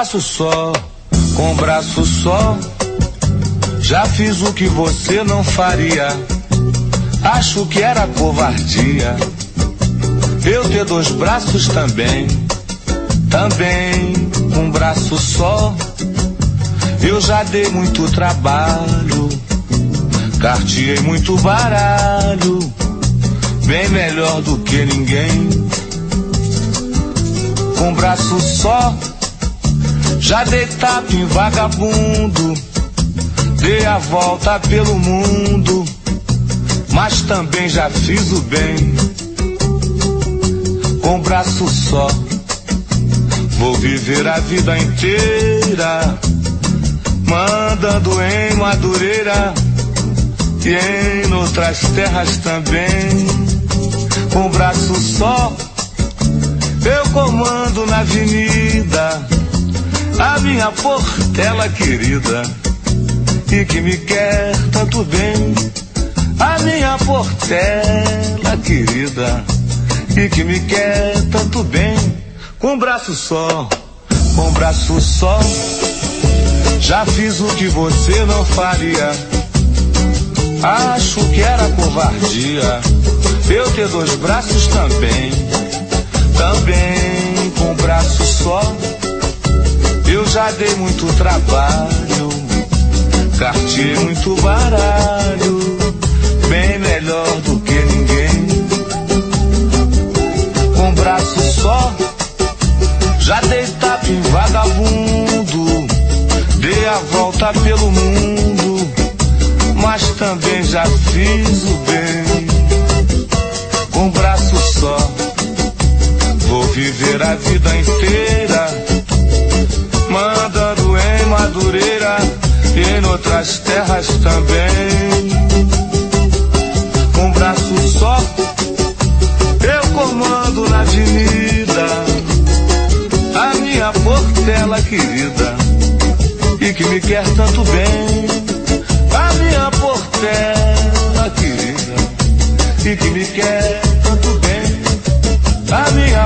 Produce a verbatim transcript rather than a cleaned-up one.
braço só, com um braço só, já fiz o que você não faria. Acho que era covardia eu ter dois braços também. Também com um braço só, eu já dei muito trabalho, carteei muito baralho, bem melhor do que ninguém. Com um braço só, já dei tapa em vagabundo, dei a volta pelo mundo, mas também já fiz o bem. Com um braço só, vou viver a vida inteira, mandando em Madureira e em outras terras também. Com um braço só, eu comando na avenida a minha Portela querida, e que me quer tanto bem. A minha Portela querida, e que me quer tanto bem. Com um braço só, com um braço só, já fiz o que você não faria. Acho que era covardia eu ter dois braços também. Também com um braço só, eu já dei muito trabalho, carteei muito baralho, bem melhor do que ninguém. Com um braço só, já dei tapa em vagabundo, dei a volta pelo mundo, mas também já fiz o bem. Com um braço só, vou viver a vida inteira, mandando em Madureira e em outras terras também. Com um braço só, eu comando na avenida a minha Portela querida, e que me quer tanto bem. A minha Portela querida, e que me quer tanto bem. A minha